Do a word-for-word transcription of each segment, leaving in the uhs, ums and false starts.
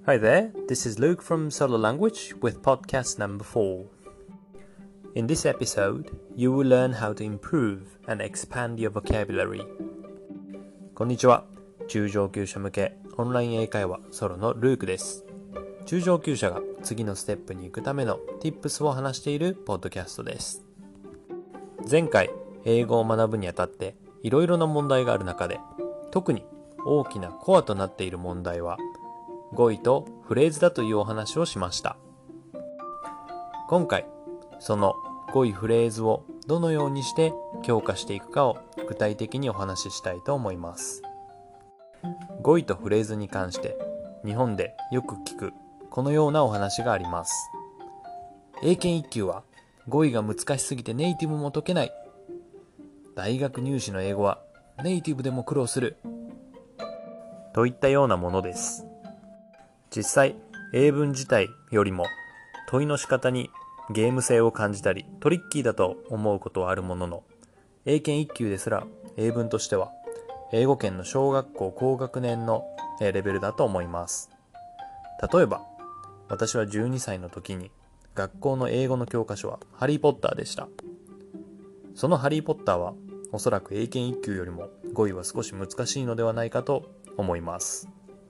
Hi there, this is Luke from Solo Language with podcast number four. In this episode, you will learn how to improve and expand your vocabulary. こんにちは。中上級者向けオンライン英会話ソロのルークです。中上級者が次のステップに行くための Tips を話しているポッドキャストです。前回、英語を学ぶにあたっていろいろな問題がある中で、特に大きなコアとなっている問題は語彙とフレーズだというお話をしました。今回、その語彙フレーズをどのようにして強化していくかを具体的にお話ししたいと思います。語彙とフレーズに関して日本でよく聞くこのようなお話があります。英検いっ級は語彙が難しすぎてネイティブも解けない。大学入試の英語はネイティブでも苦労する。といったようなものです。実際、英文自体よりも問いの仕方にゲーム性を感じたりトリッキーだと思うことはあるものの、英検いっ級ですら英文としては英語圏の小学校高学年のレベルだと思います。例えば、私はじゅうにさいの時に学校の英語の教科書はハリー・ポッターでした。そのハリー・ポッターはおそらく英検いっ級よりも語彙は少し難しいのではないかと思います。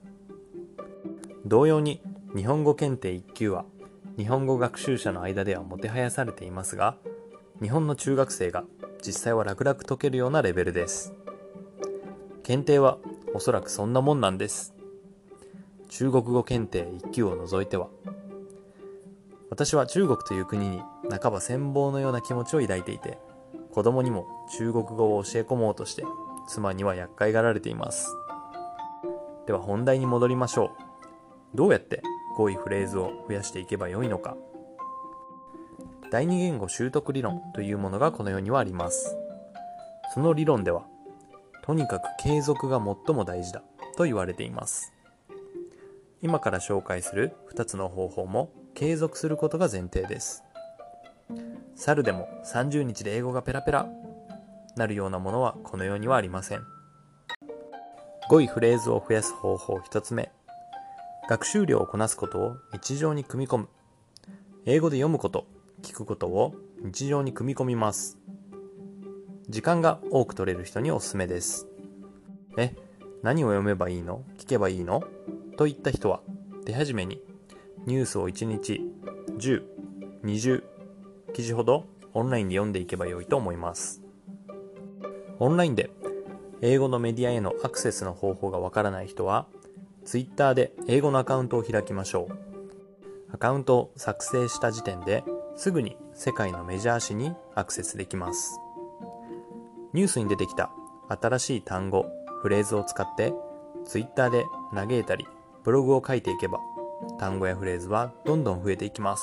同様に日本語検定いっ級は日本語学習者の間ではもてはやされていますが、日本の中学生が実際は楽々解けるようなレベルです。検定はおそらくそんなもんなんです。中国語検定いっ級を除いては。私は中国という国に半ば羨望のような気持ちを抱いていて、子供にも中国語を教え込もうとして妻には厄介がられています。では本題に戻りましょう。どうやって語彙フレーズを増やしていけばよいのか。第二言語習得理論というものがこの世にはあります。その理論では、とにかく継続が最も大事だと言われています。今から紹介するふたつの方法も継続することが前提です。猿でもさんじゅうにちで英語がペラペラなるようなものはこの世にはありません。語彙フレーズを増やす方法ひとつめ。学習量をこなすことを日常に組み込む。英語で読むこと、聞くことを日常に組み込みます。時間が多く取れる人におすすめです。え、何を読めばいいの？聞けばいいの？といった人は、手始めにニュースをいちにちじゅう、にじゅう記事ほどオンラインで読んでいけばよいと思います。オンラインで英語のメディアへのアクセスの方法がわからない人は、Twitter で英語のアカウントを開きましょう。アカウントを作成した時点ですぐに世界のメジャー紙にアクセスできます。ニュースに出てきた新しい単語、フレーズを使って Twitter で嘆いたりブログを書いていけば、単語やフレーズはどんどん増えていきます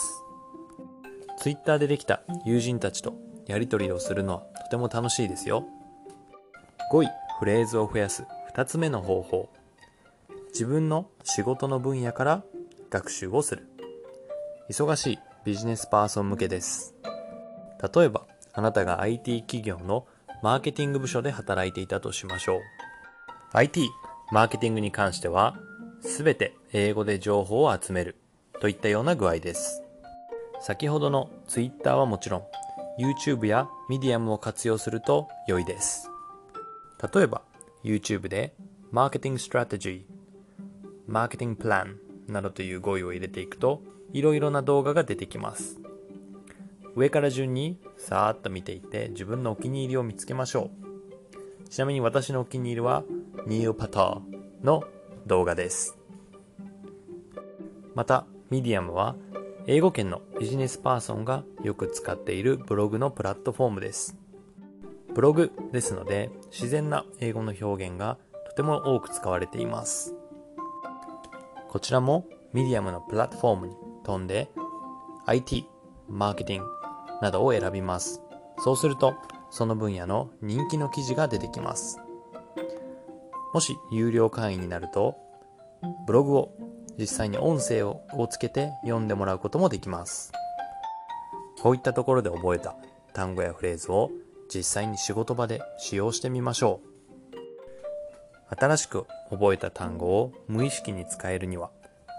。Twitter でできた友人たちとやり取りをするのはとても楽しいですよ。語彙、フレーズを増やすふたつめの方法。自分の仕事の分野から学習をする。忙しいビジネスパーソン向けです。例えば、あなたが アイティー 企業のマーケティング部署で働いていたとしましょう。アイティー、マーケティングに関しては、すべて英語で情報を集めるといったような具合です。先ほどの Twitter はもちろん、YouTube や Medium を活用すると良いです。例えば、YouTube でマーケティングストラテジー、マーケティングプランなどという語彙を入れていくと、いろいろな動画が出てきます。上から順にさーっと見ていって自分のお気に入りを見つけましょう。ちなみに私のお気に入りはニール・パターの動画です。また、ミディアムは英語圏のビジネスパーソンがよく使っているブログのプラットフォームです。ブログですので自然な英語の表現がとても多く使われています。こちらもミディアムのプラットフォームに飛んで アイティー、マーケティングなどを選びます。そうするとその分野の人気の記事が出てきます。もし有料会員になるとブログを実際に音声をつけて読んでもらうこともできます。こういったところで覚えた単語やフレーズを実際に仕事場で使用してみましょう。新しく覚えた単語を無意識に使えるには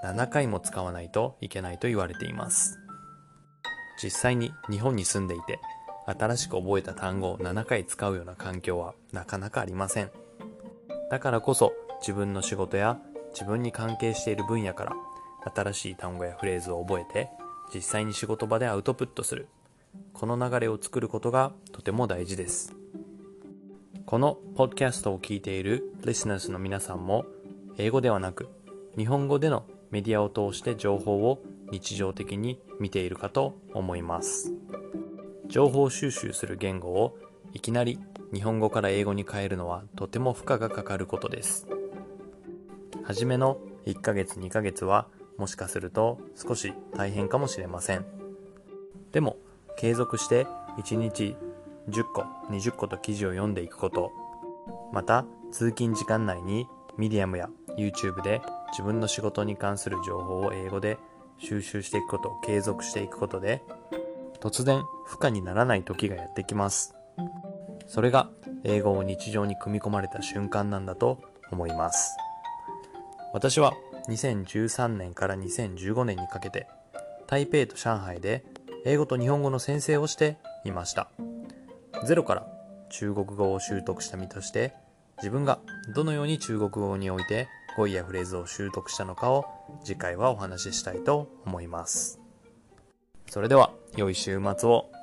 ななかいも使わないといけないと言われています。実際に日本に住んでいて、新しく覚えた単語をななかい使うような環境はなかなかありません。だからこそ自分の仕事や自分に関係している分野から新しい単語やフレーズを覚えて実際に仕事場でアウトプットする。この流れを作ることがとても大事です。このポッドキャストを聞いているリスナーズの皆さんも英語ではなく日本語でのメディアを通して情報を日常的に見ているかと思います。情報収集する言語をいきなり日本語から英語に変えるのはとても負荷がかかることです。はじめのいっかげつにかげつはもしかすると少し大変かもしれません。でも継続していちにちじゅっこ、にじゅっこと記事を読んでいくこと、また通勤時間内にミディアムや YouTube で自分の仕事に関する情報を英語で収集していくことを継続していくことで、突然負荷にならない時がやってきます。それが英語を日常に組み込まれた瞬間なんだと思います。私はにせんじゅうさんねんからにせんじゅうごねんにかけて台北と上海で英語と日本語の先生をしていました。ゼロから中国語を習得した身として自分がどのように中国語において語彙やフレーズを習得したのかを次回はお話ししたいと思います。それでは良い週末を。